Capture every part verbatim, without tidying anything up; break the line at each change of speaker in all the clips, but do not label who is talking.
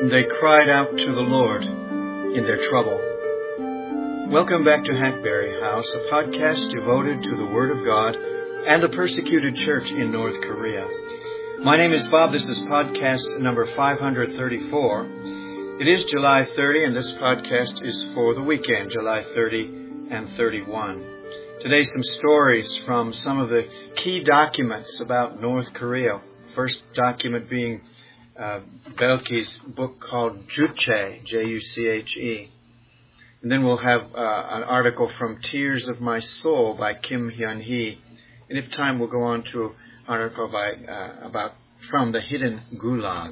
and they cried out to the Lord in their trouble. Welcome back to Hackberry House, a podcast devoted to the Word of God and the persecuted church in North Korea. My name is Bob. This is podcast number five hundred thirty-four. It is July thirtieth, and this podcast is for the weekend, July thirtieth and thirty-first. Today, some stories from some of the key documents about North Korea. First document being uh, Baelke's book called Juche, J U C H E. And then we'll have uh, an article from Tears of My Soul by Kim Hyun-hee. And if time, we'll go on to an article by uh, about From the Hidden Gulag.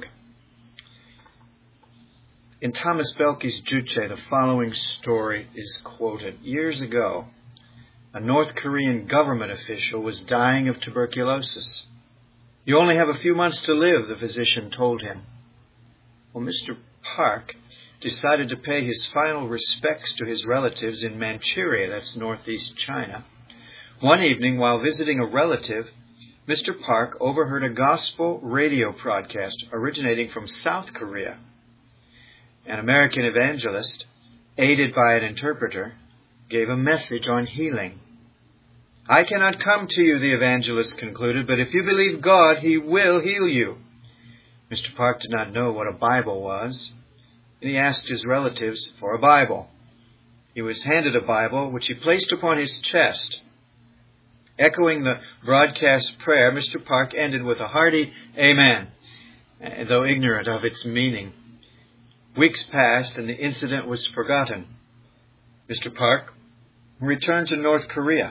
In Thomas Baelke's Juche, the following story is quoted. Years ago, a North Korean government official was dying of tuberculosis. You only have a few months to live, the physician told him. Well, Mister Park decided to pay his final respects to his relatives in Manchuria, that's northeast China. One evening, while visiting a relative, Mister Park overheard a gospel radio broadcast originating from South Korea. An American evangelist, aided by an interpreter, gave a message on healing. I cannot come to you, the evangelist concluded, but if you believe God, He will heal you. Mister Park did not know what a Bible was, and he asked his relatives for a Bible. He was handed a Bible, which he placed upon his chest. Echoing the broadcast prayer, Mister Park ended with a hearty amen, though ignorant of its meaning. Weeks passed, and the incident was forgotten. Mister Park returned to North Korea.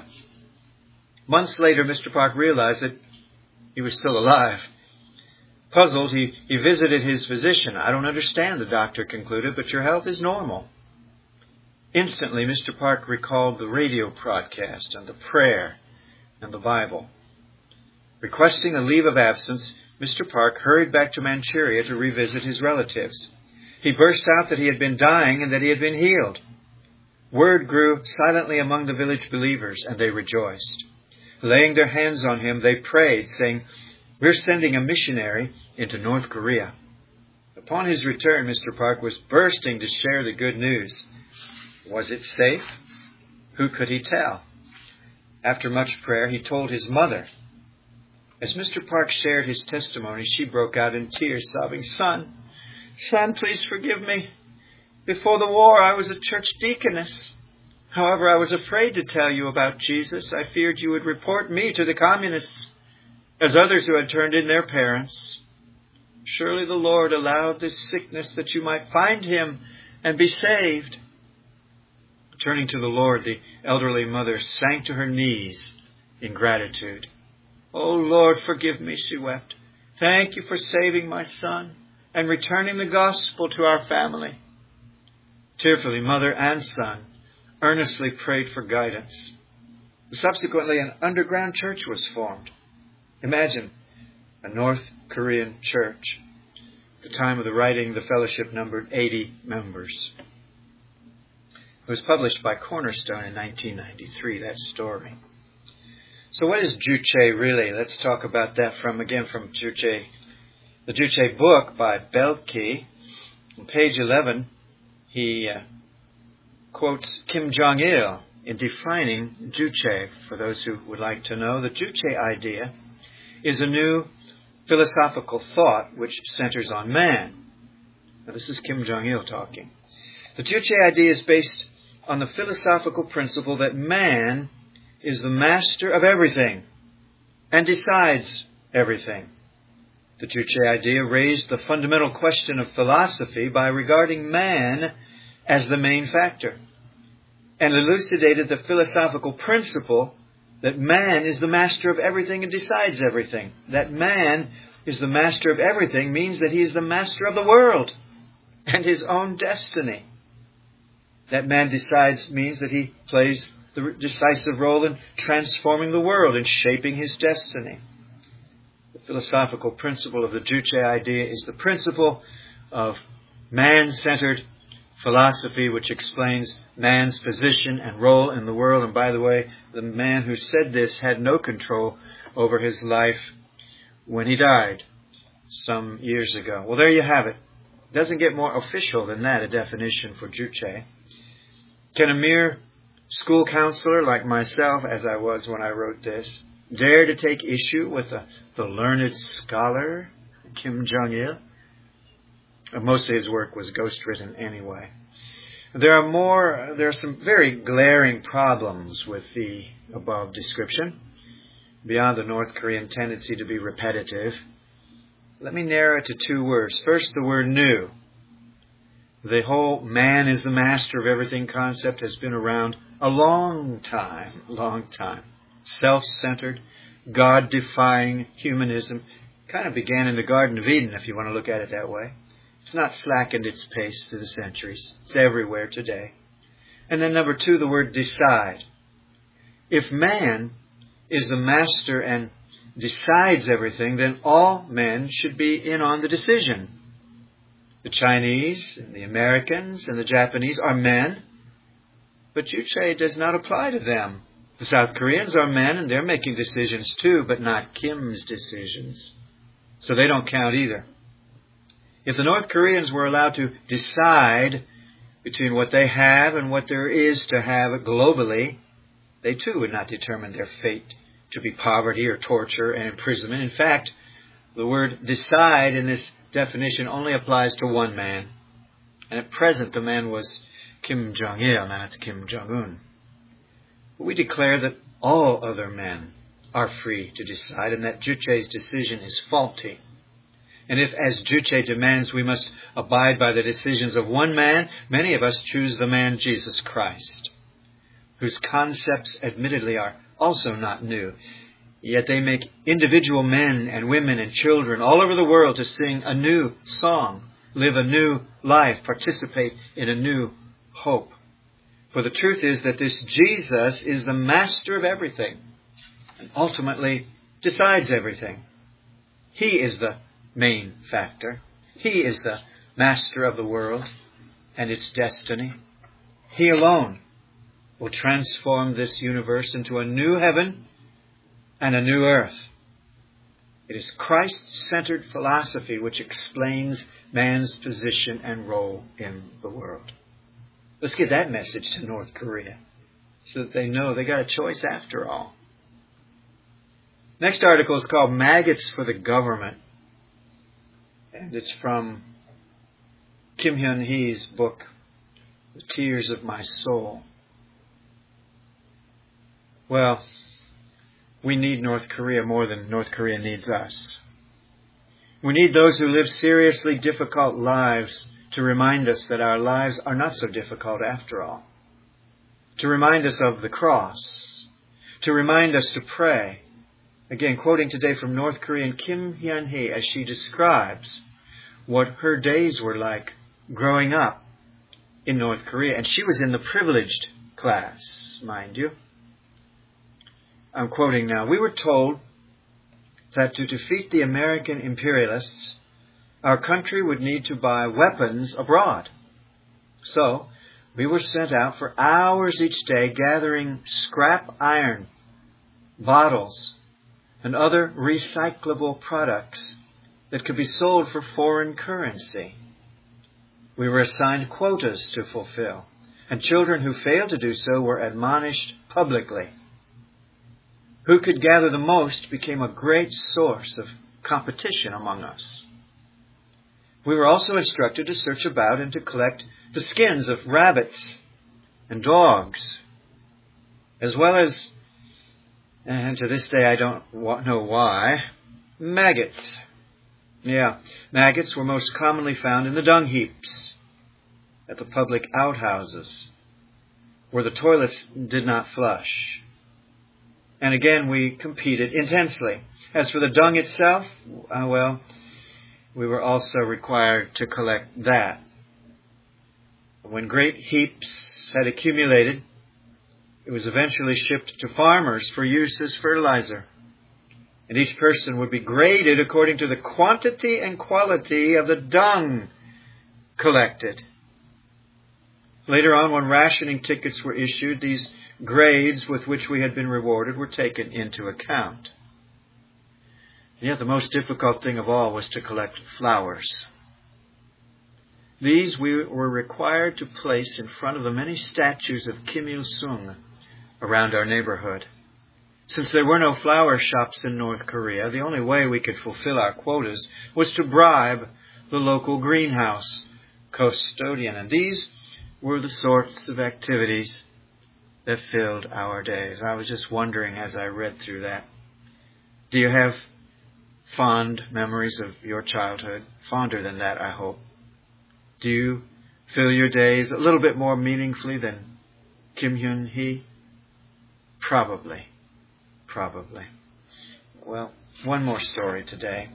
Months later, Mister Park realized that he was still alive. Puzzled, he, he visited his physician. I don't understand, the doctor concluded, but your health is normal. Instantly, Mister Park recalled the radio broadcast and the prayer and the Bible. Requesting a leave of absence, Mister Park hurried back to Manchuria to revisit his relatives. He burst out that he had been dying and that he had been healed. Word grew silently among the village believers, and they rejoiced. Laying their hands on him, they prayed, saying, We're sending a missionary into North Korea. Upon his return, Mister Park was bursting to share the good news. Was it safe? Who could he tell? After much prayer, he told his mother. As Mister Park shared his testimony, she broke out in tears, sobbing, Son, son, please forgive me. Before the war, I was a church deaconess. However, I was afraid to tell you about Jesus. I feared you would report me to the communists, as others who had turned in their parents. Surely the Lord allowed this sickness that you might find Him and be saved. Turning to the Lord, the elderly mother sank to her knees in gratitude. Oh, Lord, forgive me, she wept. Thank you for saving my son and returning the gospel to our family. Tearfully, mother and son earnestly prayed for guidance. Subsequently, an underground church was formed. Imagine a North Korean church. At the time of the writing, the fellowship numbered eighty members. It was published by Cornerstone in nineteen ninety-three, that story. So what is Juche really? Let's talk about that from, again, from Juche, the Juche book by Baelke. On page eleven, he uh, quotes Kim Jong-il in defining Juche. For those who would like to know, the Juche idea is a new philosophical thought which centers on man. Now, this is Kim Jong-il talking. The Juche idea is based on the philosophical principle that man is the master of everything and decides everything. The Juche idea raised the fundamental question of philosophy by regarding man as the main factor, and elucidated the philosophical principle that man is the master of everything and decides everything. That man is the master of everything means that he is the master of the world and his own destiny. That man decides means that he plays the decisive role in transforming the world and shaping his destiny. The philosophical principle of the Juche idea is the principle of man-centered philosophy, which explains man's position and role in the world. And by the way, the man who said this had no control over his life when he died some years ago. Well, there you have it. Doesn't get more official than that, a definition for Juche. Can a mere school counselor like myself, as I was when I wrote this, dare to take issue with the, the learned scholar, Kim Jong-il? Most of his work was ghost-written anyway. There are more, there are some very glaring problems with the above description, beyond the North Korean tendency to be repetitive. Let me narrow it to two words. First, the word new. The whole man is the master of everything concept has been around a long time, long time. Self-centered, God-defying humanism kind of began in the Garden of Eden, if you want to look at it that way. It's not slackened its pace through the centuries. It's everywhere today. And then number two, the word decide. If man is the master and decides everything, then all men should be in on the decision. The Chinese and the Americans and the Japanese are men, but Juche does not apply to them. The South Koreans are men and they're making decisions too, but not Kim's decisions. So they don't count either. If the North Koreans were allowed to decide between what they have and what there is to have globally, they too would not determine their fate to be poverty or torture and imprisonment. In fact, the word decide in this definition only applies to one man. And at present, the man was Kim Jong-il, now it's Kim Jong-un. We declare that all other men are free to decide and that Juche's decision is faulty. And if, as Juche demands, we must abide by the decisions of one man, many of us choose the man Jesus Christ, whose concepts admittedly are also not new. Yet they make individual men and women and children all over the world to sing a new song, live a new life, participate in a new hope. For the truth is that this Jesus is the master of everything and ultimately decides everything. He is the main factor. He is the master of the world and its destiny. He alone will transform this universe into a new heaven and a new earth. It is Christ-centered philosophy which explains man's position and role in the world. Let's get that message to North Korea so that they know they got a choice after all. Next article is called Maggots for the Government. And it's from Kim Hyun-hee's book, The Tears of My Soul. Well, we need North Korea more than North Korea needs us. We need those who live seriously difficult lives to remind us that our lives are not so difficult after all. To remind us of the cross. To remind us to pray. Again, quoting today from North Korean Kim Hyun-hee as she describes what her days were like growing up in North Korea. And she was in the privileged class, mind you. I'm quoting now. We were told that to defeat the American imperialists, our country would need to buy weapons abroad. So, we were sent out for hours each day gathering scrap iron, bottles, and other recyclable products that could be sold for foreign currency. We were assigned quotas to fulfill, and children who failed to do so were admonished publicly. Who could gather the most became a great source of competition among us. We were also instructed to search about and to collect the skins of rabbits and dogs, as well as, and to this day I don't know why, maggots. Yeah, maggots were most commonly found in the dung heaps, at the public outhouses, where the toilets did not flush. And again, we competed intensely. As for the dung itself, uh, well, we were also required to collect that. When great heaps had accumulated, it was eventually shipped to farmers for use as fertilizer. And each person would be graded according to the quantity and quality of the dung collected. Later on, when rationing tickets were issued, these grades with which we had been rewarded were taken into account. And yet the most difficult thing of all was to collect flowers. These we were required to place in front of the many statues of Kim Il-sung around our neighborhood. Since there were no flower shops in North Korea, the only way we could fulfill our quotas was to bribe the local greenhouse custodian. And these were the sorts of activities that filled our days. I was just wondering as I read through that, do you have fond memories of your childhood? Fonder than that, I hope. Do you fill your days a little bit more meaningfully than Kim Hyun-hee? Probably. Probably. Well, one more story today.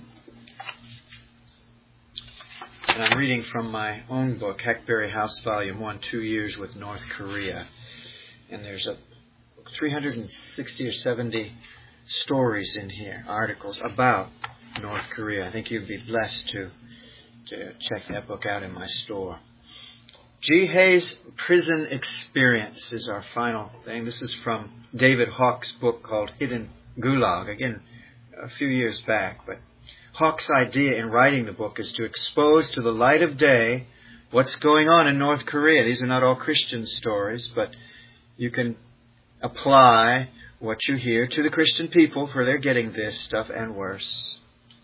And I'm reading from my own book, Hackberry House, Volume one, Two Years with North Korea. And there's a three hundred sixty or seventy stories in here, articles about North Korea. I think you'd be blessed to, to check that book out in my store. Ji-hae's Prison Experience is our final thing. This is from David Hawk's book called Hidden Gulag, again, a few years back. But Hawk's idea in writing the book is to expose to the light of day what's going on in North Korea. These are not all Christian stories, but you can apply what you hear to the Christian people, for they're getting this stuff and worse.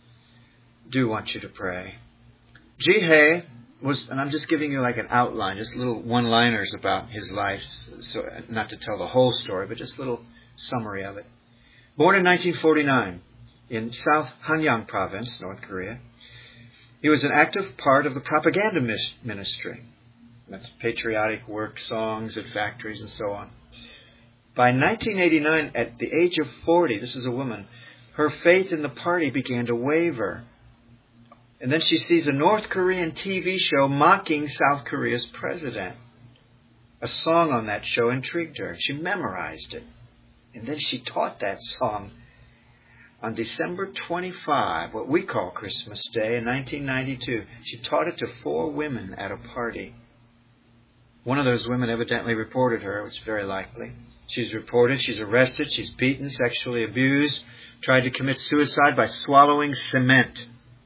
Do want you to pray. Ji-hae was, and I'm just giving you like an outline, just little one-liners about his life, so not to tell the whole story, but just a little summary of it. Born in nineteen forty-nine in South Hanyang Province, North Korea, he was an active part of the propaganda ministry. That's patriotic work, songs at factories and so on. By nineteen eighty-nine, at the age of forty, this is a woman, her faith in the party began to waver. And then she sees a North Korean T V show mocking South Korea's president. A song on that show intrigued her. She memorized it. And then she taught that song on December twenty-fifth, what we call Christmas Day, in nineteen ninety-two. She taught it to four women at a party. One of those women evidently reported her, which is very likely. She's reported, she's arrested, she's beaten, sexually abused, tried to commit suicide by swallowing cement.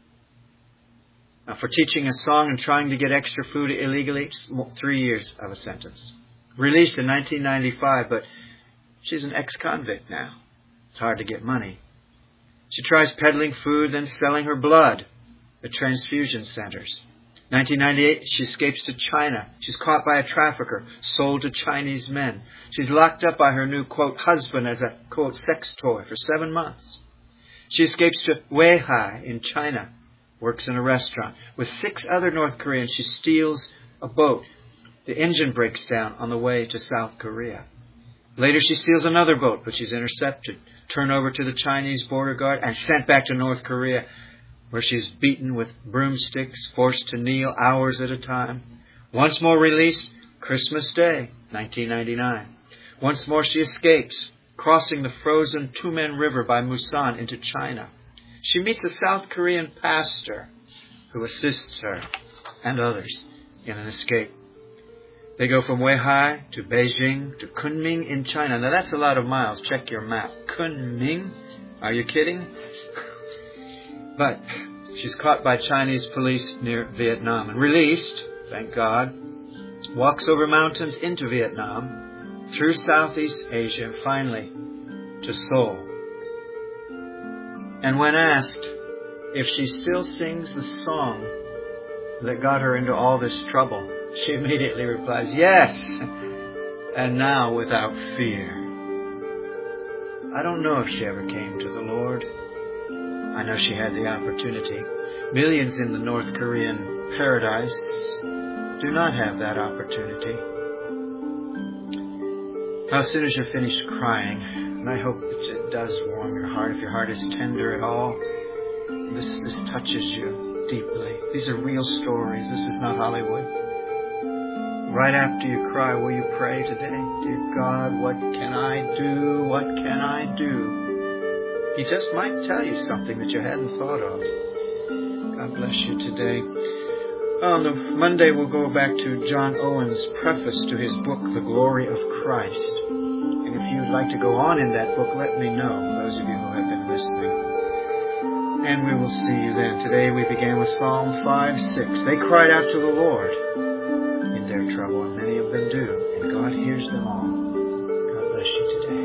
Now, for teaching a song and trying to get extra food illegally, three years of a sentence. Released in nineteen ninety-five, but she's an ex-convict now. It's hard to get money. She tries peddling food, then selling her blood at transfusion centers. nineteen ninety-eight, she escapes to China. She's caught by a trafficker, sold to Chinese men. She's locked up by her new, quote, husband as a, quote, sex toy for seven months. She escapes to Weihai in China. Works in a restaurant. With six other North Koreans, she steals a boat. The engine breaks down on the way to South Korea. Later, she steals another boat, but she's intercepted, turned over to the Chinese border guard, and sent back to North Korea, where she's beaten with broomsticks, forced to kneel hours at a time. Once more released, Christmas Day, nineteen ninety-nine. Once more she escapes, crossing the frozen Tumen River by Musan into China. She meets a South Korean pastor who assists her and others in an escape. They go from Weihai to Beijing to Kunming in China. Now that's a lot of miles. Check your map. Kunming? Are you kidding? But she's caught by Chinese police near Vietnam and released, thank God, walks over mountains into Vietnam, through Southeast Asia, and finally to Seoul. And when asked if she still sings the song that got her into all this trouble, she immediately replies, yes, and now without fear. I don't know if she ever came to the Lord. I know she had the opportunity. Millions in the North Korean paradise do not have that opportunity. As soon as you're finished crying, and I hope that it does warm your heart, if your heart is tender at all, this, this touches you deeply. These are real stories. This is not Hollywood. Right after you cry, will you pray today? Dear God, what can I do? What can I do? He just might tell you something that you hadn't thought of. God bless you today. On the Monday, we'll go back to John Owen's preface to his book, The Glory of Christ. And if you'd like to go on in that book, let me know, those of you who have been listening. And we will see you then. Today we began with Psalm five six. They cried out to the Lord in their trouble, and many of them do. And God hears them all. God bless you today.